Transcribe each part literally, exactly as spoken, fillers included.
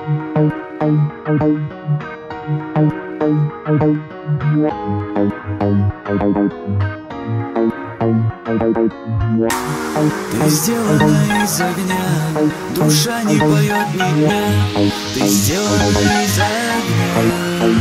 Ты сделана из огня, душа не поет ни дня. Ты сделана из огня.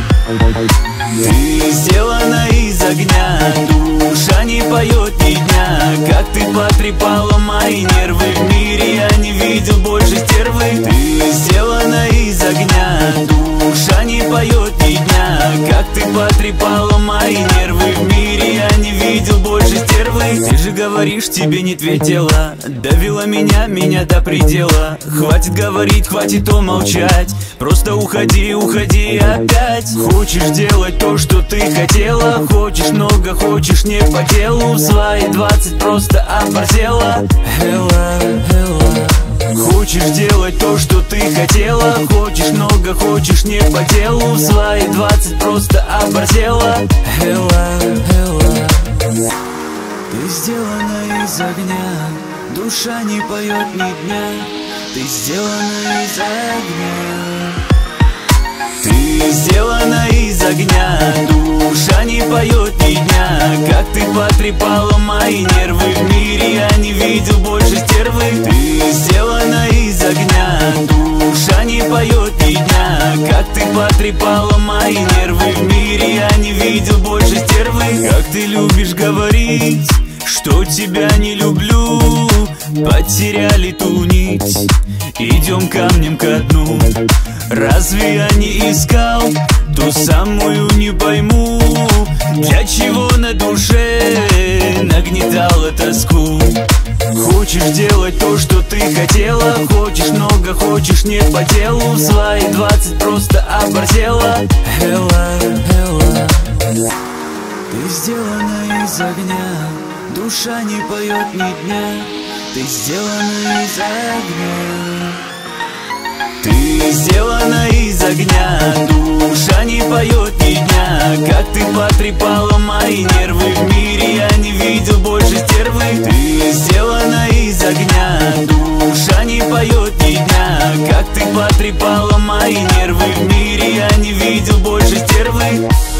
Ты сделана из огня, душа не поет ни дня. Как ты потрепала мои нервы, в мире я не видел больше стервы. Ты сделана из огня, душа не поет ни дня. Как ты потрепала мои нервы, в мире я не видел больше стервы. Ты же говоришь, тебе не твое тело, довела меня, меня до предела. Хватит говорить, хватит умолчать, просто уходи, уходи опять. Хочешь делать то, что ты хотела, хочешь много, хочешь не по делу. В свои двадцать просто оборзела. Элла, Элла. Хочешь делать то, что ты хотела, хочешь много, хочешь не по делу. В свои двадцать просто оборзела. Элла, Элла. Ты сделана из огня, душа не поет ни дня. Ты сделана из огня. Ты сделана из огня, душа не поет ни дня. Как ты потрепала мои нервы, в мире я не видел больше стервы. Ты сделана из огня, душа не поет ни дня. Как ты потрепала мои нервы, в мире я не видел больше стервы. Как ты любишь говорить, что тебя не люблю, потеряли ту нить, идем камнем ко дну. Разве я не искал ту самую, не пойму, для чего на душе нагнетала тоску? Хочешь делать то, что ты хотела, хочешь много, хочешь не по делу. В свои двадцать просто оборзела. Элла, Элла. Ты сделана из огня, душа не поет ни дня. Ты сделана из огня. Ты сделана из огня, душа не поет ни дня. Как ты потрепала мои нервы, в мире я не видел больше стервы. Ты сделана из огня, душа не поет ни дня. Как ты потрепала мои нервы, в мире я не видел больше стервы.